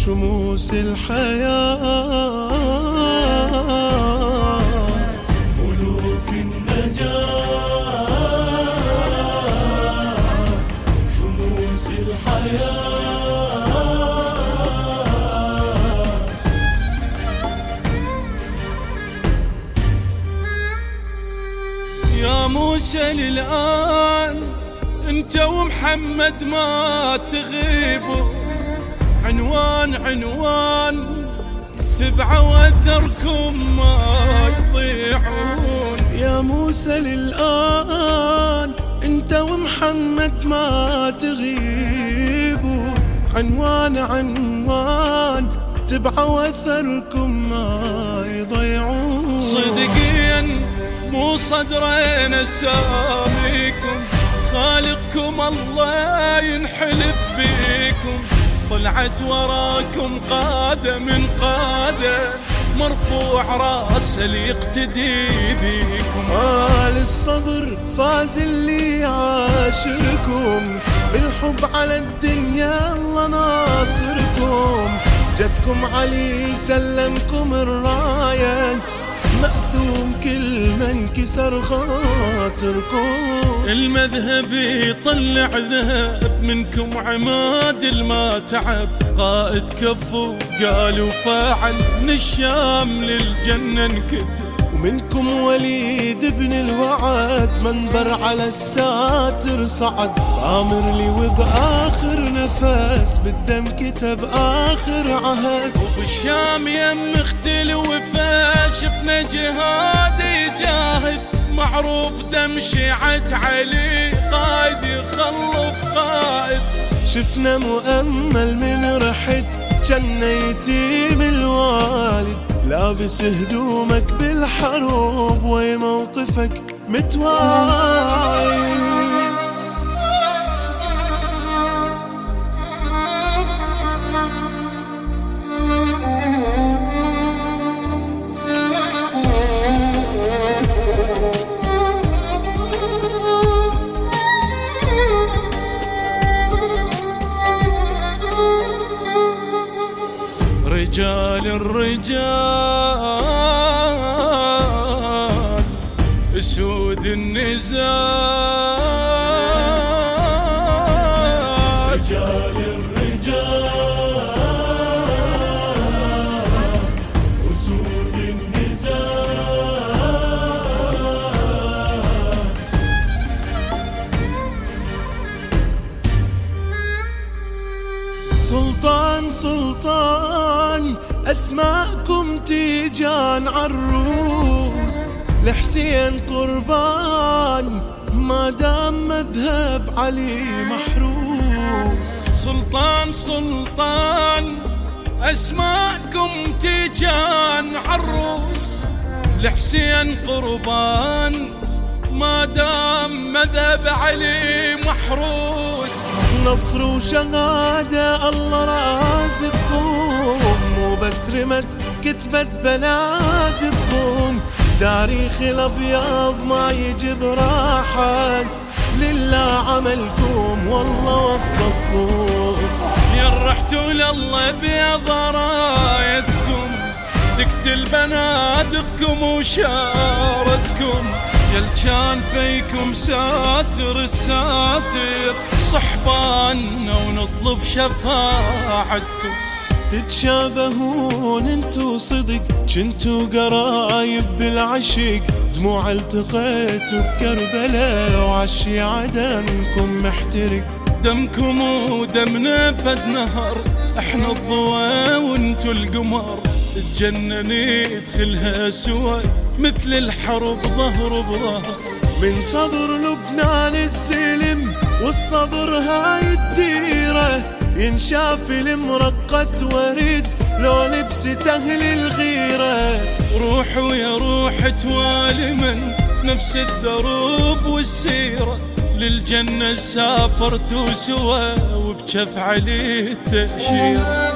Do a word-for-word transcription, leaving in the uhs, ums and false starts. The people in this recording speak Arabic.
شموس الحياة، ملوك النجاة، شموس الحياة. يا موسى للآن انت ومحمد ما تغيبوا، عنوان عنوان تبعوا اثركم ما يضيعون. يا موسى للآن انت ومحمد ما تغيبوا، عنوان عنوان تبعوا اثركم ما يضيعون. صدقيا مو صدرين اساميكم، خالقكم الله ينحلف بيكم، طلعت وراكم قادة من قادة، مرفوع راس اللي يقتدي بيكم. آل الصدر فاز اللي يعاشركم، بالحب على الدنيا الله ناصركم، جدكم علي سلمكم الراية، مأثوم كل من كسر خاطركم. المذهب يطلع ذهب منكم، عماد الما تعب، قائد كفو قالوا فاعل، من الشام للجنة انكتب. ومنكم وليد بن الوعد، منبر على الساتر صعد، آمر لي وبآخر نفس بالدم كتب آخر عهد. وبالشام يم اختل وفا شفنا جهاد يجاهد، معروف دم شيعة علي قائد يخلف قائد. شفنا مؤمل من رحت جنة يتيم الوالد، لابس هدومك بالحروب وموقفك متواعد. رجال الرجال اسود النزال، رجال الرجال اسود النزال. سلطان سلطان أسماءكم تيجان عالروس، لحسين قربان ما دام مذهب علي محروس. سلطان سلطان أسماءكم تيجان عالروس، لحسين قربان ما دام مذهب علي محروس. نصر وشهادة الله رازقكم، مو بس رمت كتبت بنادقكم، تاريخ الأبيض ما يجيب راحة، لله عملكم والله وفقكم. يا رحتوا لله بيض رايتكم، تقتل بنادقكم وشارتكم، يل كان فيكم ساتر الساتر، صحباننا ونطلب شفاعتكم. تتشابهون انتو صدق، جنتو قرايب بالعشق، دموع التقيتوا بكربلاء، وعشي عدمكم محترق. دمكم ودمنا فد نهر، احنا الضوى وانتو القمر، تجنني يدخلها سوى مثل الحرب ظهر بظهر. من صدر لبنان السلم والصدر هاي الديرة، ينشاف المرقة ورد لو لبست أهل الغيرة. روحوا يا روح توالي من نفس الدروب والسيرة، للجنة سافرتوا سوا وبجف عليه التأشيرة.